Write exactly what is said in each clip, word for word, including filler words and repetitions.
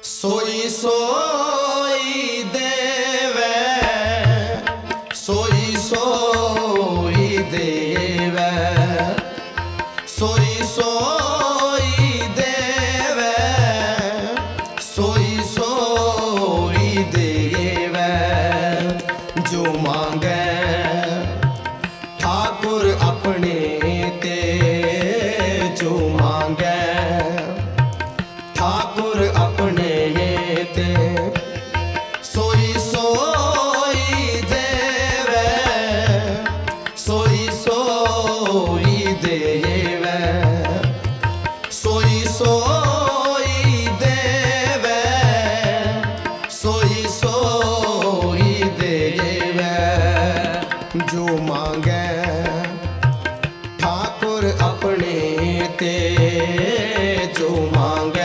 सोई सोई देवे, सोई सोई देवे, सोई सोई देवे, सोई सोई देवे। जो मांगे ठाकुर अपने ते, जो मांगे ठाकुर अपने ते, सोई सोई देवे, सोई सोई देवे, सोई सोई देवे, सोई सोई देवे। जो मांगे ठाकुर अपने ते, जो मांगे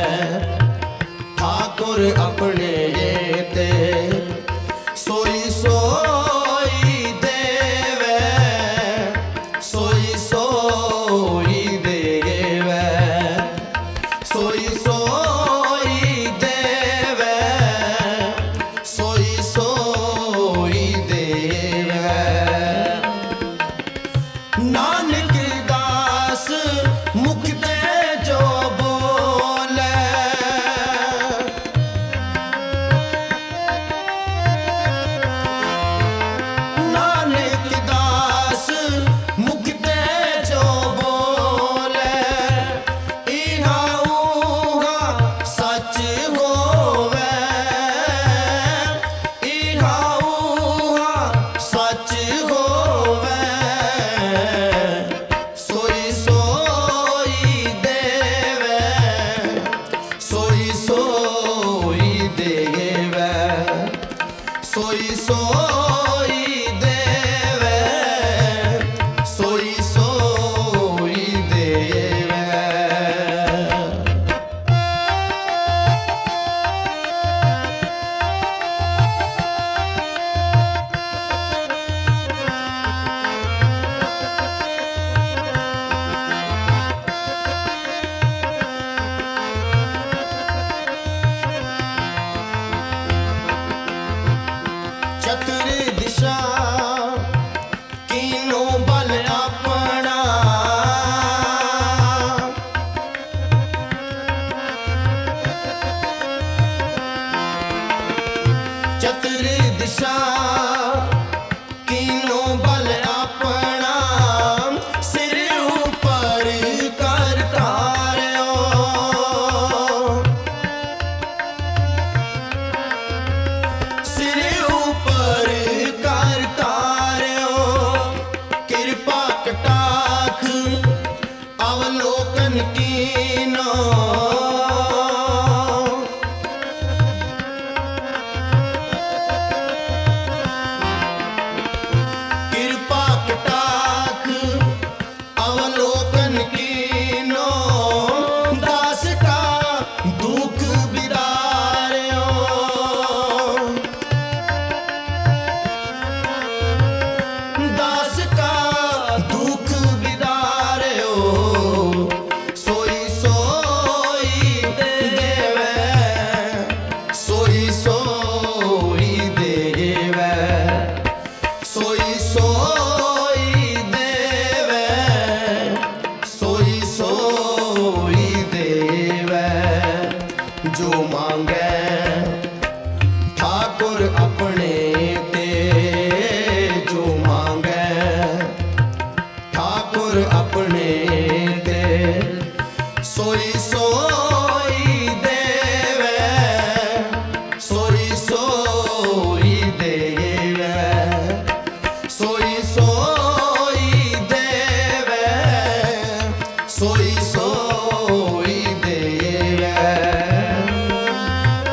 ठाकुर अपने ते, सोई सोई देवे, सोई सोई देवे, सोई सोई देवे, सोई सोई देवे। नानक दास मुख ते जो बोले, नानक दास मुख ते जो बोले, इहा उहा सच होवे, इहा उहा सच होवे। सोई सोई देवे, सोई सोई देवे, सोई सोई देवे, सोई सोई देवे। चतुर दिशा कीनो बल अपना, चतुर दिशा कीनो बल अपना, सिर ऊपर कर तारो, सिर ऊपर कर तारो। कृपा कटाख अवलोकन कीनो, कृपा कटाख अवलोकन कीनो। दास का दुख बिदार्यो, दास का दुख बिदार्यो। सोई सोई देवे, सोई सोई देवे, सोई सोई देवे, सोई सोई देवे। जो मांगे ठाकुर अपने ते, जो मांगे ठाकुर अपने ते, सोई सोई देवे, सोई सोई देवे, सोई सोई देवे, सोई सोई देवे।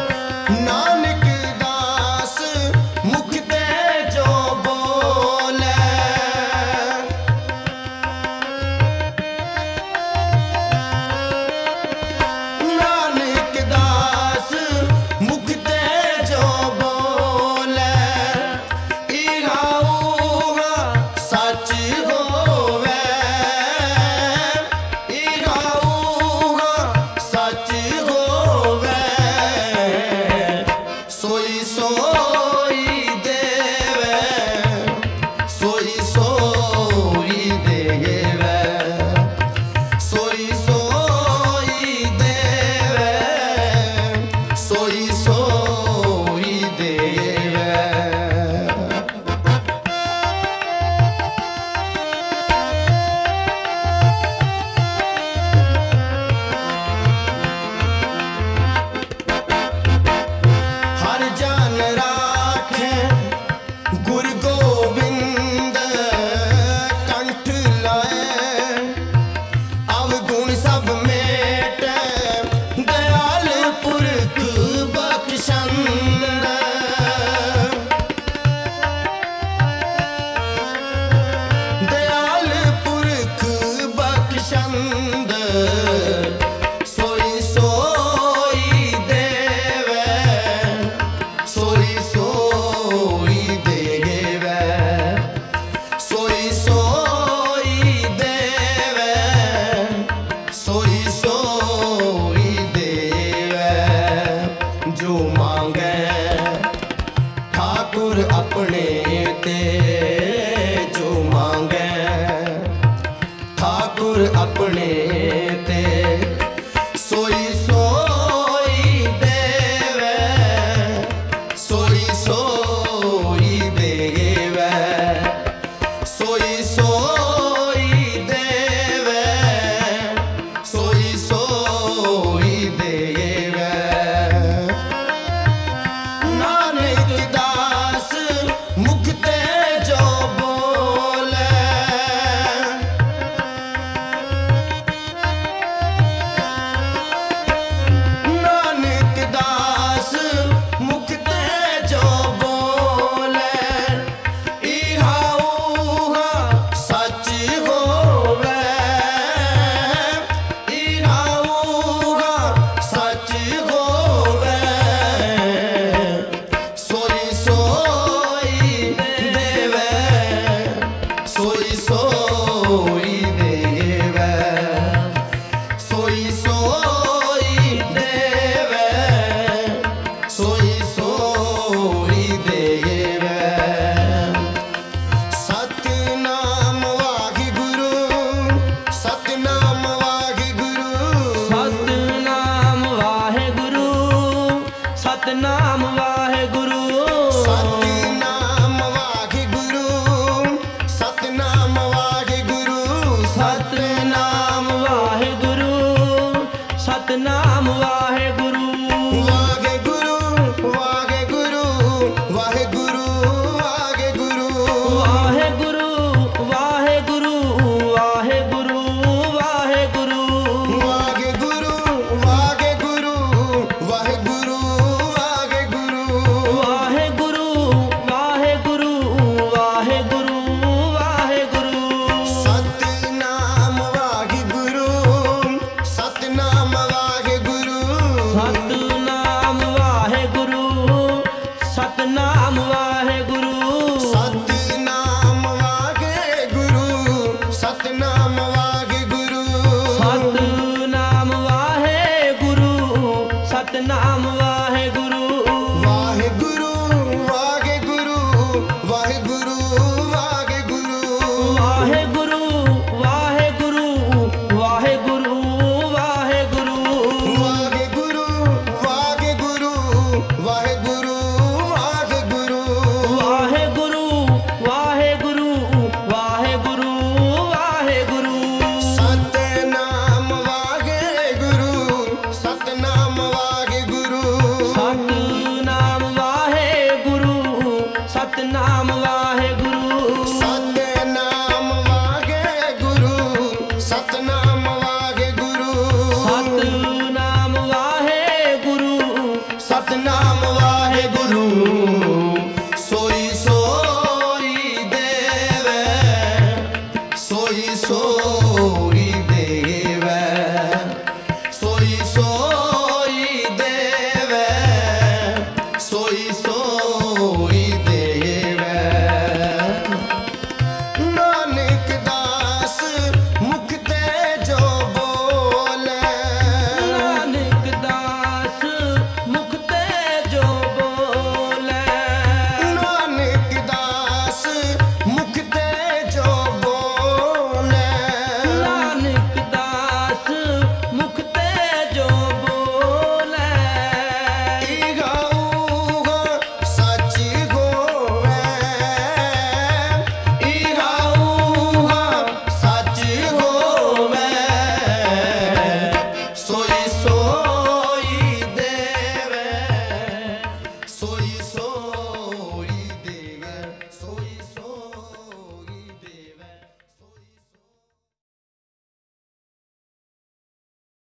सतनाम